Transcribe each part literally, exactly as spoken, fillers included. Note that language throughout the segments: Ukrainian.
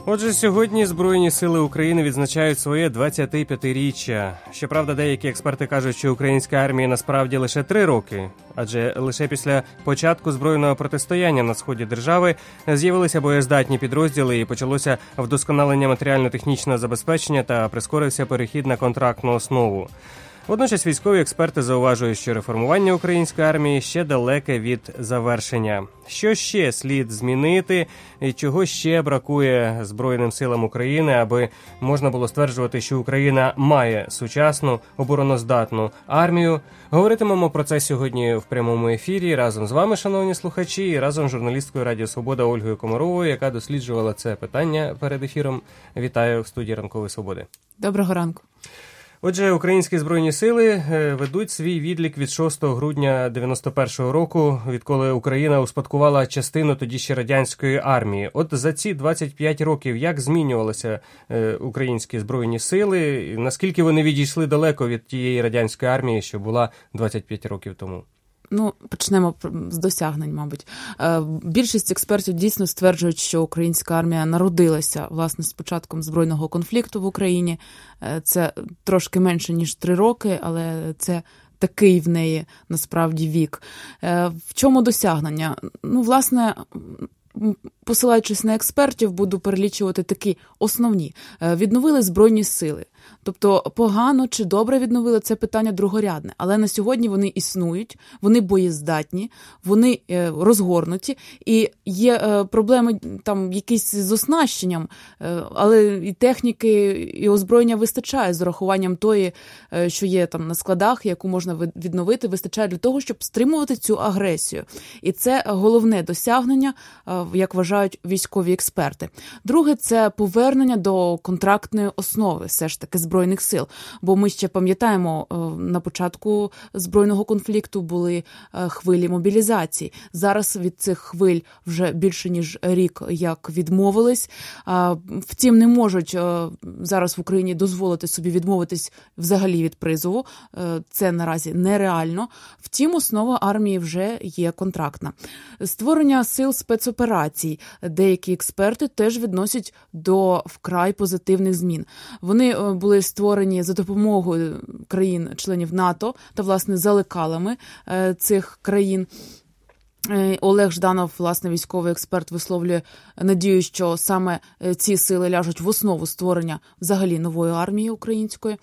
Отже, сьогодні Збройні сили України відзначають своє двадцятип'ятиріччя. Щоправда, деякі експерти кажуть, що українська армія насправді лише три роки. Адже лише після початку збройного протистояння на сході держави з'явилися боєздатні підрозділи і почалося вдосконалення матеріально-технічного забезпечення та прискорився перехід на контрактну основу. Водночас військові експерти зауважують, що реформування української армії ще далеке від завершення. Що ще слід змінити і чого ще бракує Збройним силам України, аби можна було стверджувати, що Україна має сучасну, обороноздатну армію? Говоритимемо про це сьогодні в прямому ефірі разом з вами, шановні слухачі, і разом з журналісткою Радіо Свобода Ольгою Комаровою, яка досліджувала це питання перед ефіром. Вітаю в студії Ранкової Свободи. Доброго ранку. Отже, українські Збройні сили ведуть свій відлік від шостого грудня дев'яносто першого року, відколи Україна успадкувала частину тоді ще радянської армії. От за ці двадцять п'ять років як змінювалися українські Збройні сили, наскільки вони відійшли далеко від тієї радянської армії, що була двадцять п'ять років тому? Ну, почнемо з досягнень, мабуть. Більшість експертів дійсно стверджують, що українська армія народилася, власне, з початком збройного конфлікту в Україні. Це трошки менше, ніж три роки, але це такий в неї, насправді, вік. В чому досягнення? Ну, власне, посилаючись на експертів, буду перелічувати такі основні. Відновили Збройні сили. Тобто погано чи добре відновили – це питання другорядне. Але на сьогодні вони існують, вони боєздатні, вони розгорнуті. І є проблеми там якісь з оснащенням, але і техніки, і озброєння вистачає з урахуванням тої, що є там на складах, яку можна відновити, вистачає для того, щоб стримувати цю агресію. І це головне досягнення, як вважають військові експерти. Друге – це повернення до контрактної основи, все ж таки, Збройних сил. Бо ми ще пам'ятаємо, на початку збройного конфлікту були хвилі мобілізації. Зараз від цих хвиль вже більше ніж рік як відмовились. Втім, не можуть зараз в Україні дозволити собі відмовитись взагалі від призову. Це наразі нереально. Втім, основа армії вже є контрактна. Створення сил спецоперацій. Деякі експерти теж відносять до вкрай позитивних змін. Вони були створені за допомогою країн-членів НАТО та, власне, за лекалами цих країн. Олег Жданов, власне, військовий експерт, висловлює надію, що саме ці сили ляжуть в основу створення взагалі нової армії української.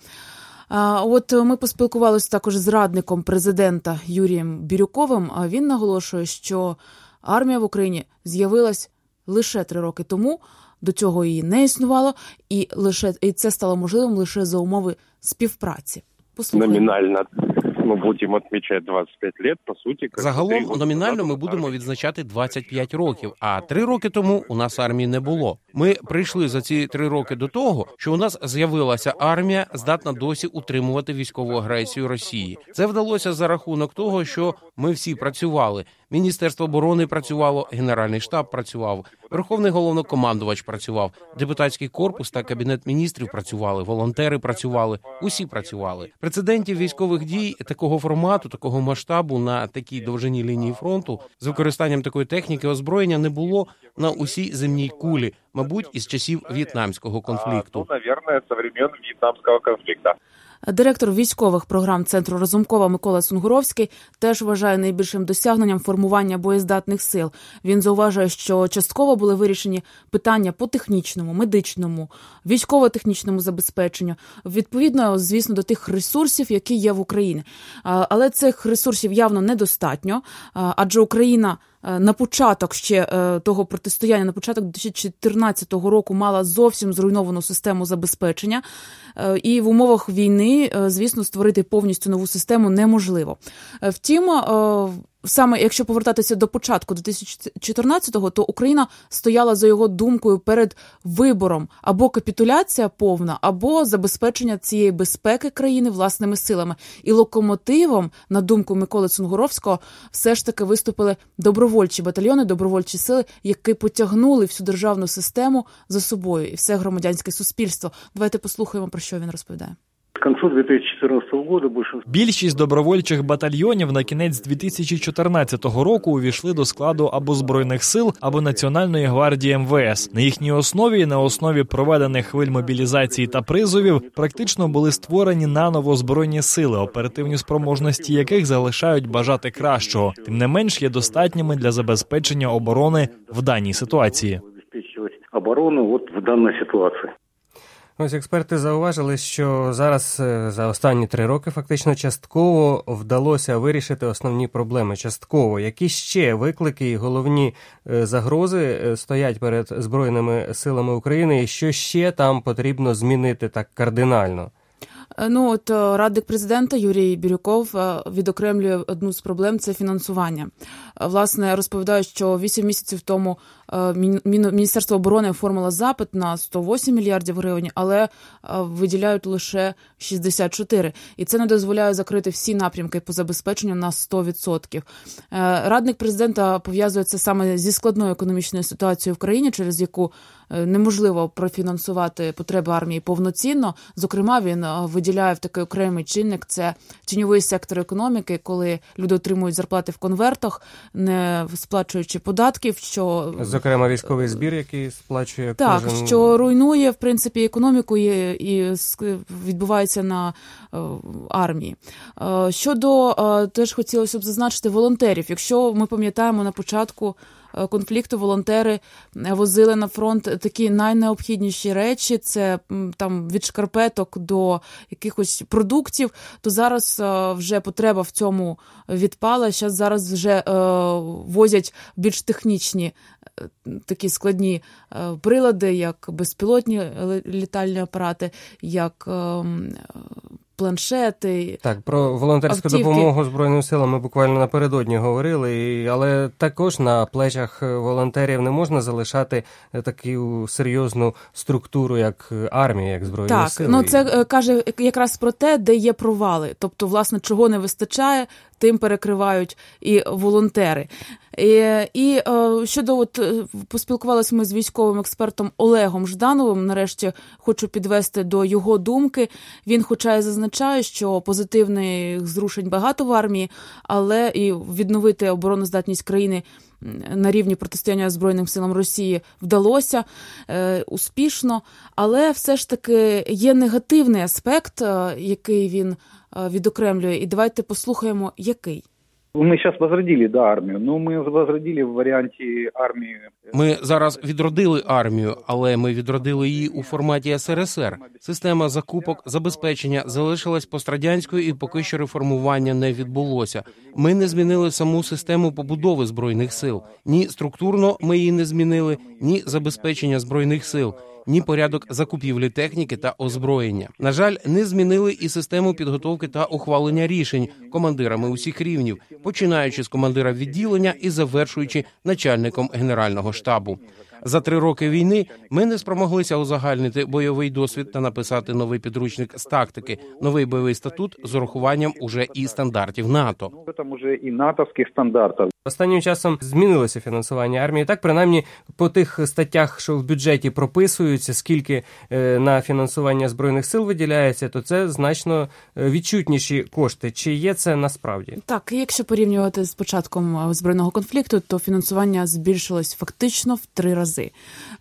От ми поспілкувалися також з радником президента Юрієм Бірюковим. Він наголошує, що армія в Україні з'явилась лише три роки тому, до цього її не існувало, і лише і це стало можливим лише за умови співпраці. Послухаємо. Номінально ми будемо відмічати двадцять п'ять років, по суті. Загалом, номінально ми будемо відзначати двадцять п'ять років, а три роки тому у нас армії не було. Ми прийшли за ці три роки до того, що у нас з'явилася армія, здатна досі утримувати військову агресію Росії. Це вдалося за рахунок того, що ми всі працювали. Міністерство оборони працювало, Генеральний штаб працював, Верховний головнокомандувач працював, депутатський корпус та Кабінет міністрів працювали, волонтери працювали, усі працювали. Прецедентів військових дій такого формату, такого масштабу на такій довжині лінії фронту з використанням такої техніки озброєння не було на усій земній кулі, мабуть, із часів в'єтнамського конфлікту. Ну, мабуть, з времен в'єтнамського конфлікту. Директор військових програм Центру Разумкова Микола Сунгуровський теж вважає найбільшим досягненням формування боєздатних сил. Він зауважує, що частково були вирішені питання по технічному, медичному, військово-технічному забезпеченню, відповідно, звісно, до тих ресурсів, які є в Україні. Але цих ресурсів явно недостатньо, адже Україна на початок ще того протистояння, на початок дві тисячі чотирнадцятого року мала зовсім зруйновану систему забезпечення, і в умовах війни, звісно, створити повністю нову систему неможливо. Втім, саме якщо повертатися до початку дві тисячі чотирнадцятого, то Україна стояла, за його думкою, перед вибором або капітуляція повна, або забезпечення цієї безпеки країни власними силами. І локомотивом, на думку Миколи Сунгуровського, все ж таки виступили добровольчі батальйони, добровольчі сили, які потягнули всю державну систему за собою і все громадянське суспільство. Давайте послухаємо, про що він розповідає. К концу дві тисячі чотирнадцятого року більшість... Більшість добровольчих батальйонів на кінець дві тисячі чотирнадцятого року увійшли до складу або Збройних сил, або Національної гвардії ем ве ес. На їхній основі, на основі проведених хвиль мобілізації та призовів, практично були створені наново Збройні сили, оперативні спроможності яких залишають бажати кращого. Тим не менш, є достатніми для забезпечення оборони в даній ситуації. Оборону от в даній ситуації. Ось експерти зауважили, що зараз за останні три роки фактично частково вдалося вирішити основні проблеми. Частково. Які ще виклики і головні загрози стоять перед Збройними силами України і що ще там потрібно змінити так кардинально? Ну, от радник президента Юрій Бірюков відокремлює одну з проблем – це фінансування. Власне, розповідає, що вісім місяців тому Міністерство оборони оформило запит на сто вісім мільярдів гривень, але виділяють лише шістдесят чотири. І це не дозволяє закрити всі напрямки по забезпеченню на сто відсотків. Радник президента пов'язує це саме зі складною економічною ситуацією в країні, через яку неможливо профінансувати потреби армії повноцінно. Зокрема, він виділяє в такий окремий чинник – це тіньовий сектор економіки, коли люди отримують зарплати в конвертах, не сплачуючи податків, що... Зокрема, військовий збір, який сплачує так, кожен... що руйнує, в принципі, економіку і, і відбувається на е, армії. Е, щодо, е, теж хотілося б зазначити, волонтерів. Якщо ми пам'ятаємо на початку конфлікту волонтери возили на фронт такі найнеобхідніші речі, це там від шкарпеток до якихось продуктів, то зараз вже потреба в цьому відпала. Зараз, зараз вже е, возять більш технічні такі складні прилади, як безпілотні літальні апарати, як е, планшети. Так, про волонтерську автівки. допомогу Збройним силам ми буквально напередодні говорили, але також на плечах волонтерів не можна залишати таку серйозну структуру, як армія, як Збройні так, сили. Так, ну це каже якраз про те, де є провали. Тобто, власне, чого не вистачає, тим перекривають і волонтери. І, і щодо, от, поспілкувалися ми з військовим експертом Олегом Ждановим, нарешті хочу підвести до його думки. Він хоча й зазначає, що позитивних зрушень багато в армії, але і відновити обороноздатність країни на рівні протистояння Збройним силам Росії вдалося е, успішно, але все ж таки є негативний аспект, е, який він е, відокремлює. І давайте послухаємо, який. Ми зараз возродили, да, армію. Ну, ми возродили в варіанті армії. Ми зараз відродили армію, але ми відродили її у форматі ес ер ес ер. Система закупок, забезпечення залишилась пострадянською і поки що реформування не відбулося. Ми не змінили саму систему побудови Збройних сил. Ні структурно ми її не змінили, ні забезпечення Збройних сил, ні порядок закупівлі техніки та озброєння. На жаль, не змінили і систему підготовки та ухвалення рішень командирами усіх рівнів, починаючи з командира відділення і завершуючи начальником Генерального штабу. За три роки війни ми не спромоглися узагальнити бойовий досвід та написати новий підручник з тактики, новий бойовий статут з урахуванням уже і стандартів НАТО. Там уже і натовських стандартів. Останнім часом змінилося фінансування армії. Так, принаймні, по тих статтях, що в бюджеті прописуються, скільки е, на фінансування Збройних сил виділяється, то це значно відчутніші кошти. Чи є це насправді? Так, якщо порівнювати з початком збройного конфлікту, то фінансування збільшилось фактично в три рази.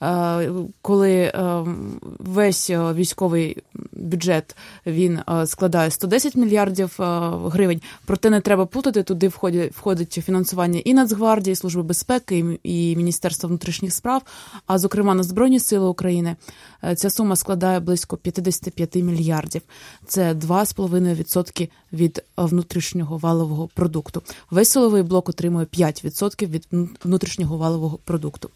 Е, коли е, весь військовий бюджет, він е, складає сто десять мільярдів е, гривень, проте не треба плутати, туди входить, входить фінансування і Нацгвардії, Служби безпеки, і Міністерства внутрішніх справ, а зокрема на Збройні сили України ця сума складає близько п'ятдесят п'ять мільярдів. Це два з половиною відсотки від внутрішнього валового продукту. Весь силовий блок отримує п'ять відсотків від внутрішнього валового продукту.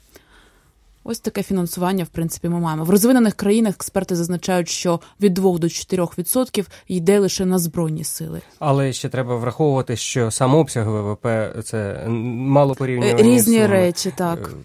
Ось таке фінансування, в принципі, ми маємо. В розвинених країнах експерти зазначають, що від двох до чотирьох відсотків йде лише на Збройні сили. Але ще треба враховувати, що сам обсяг ВВП – це мало порівнювані різні суми. речі, так.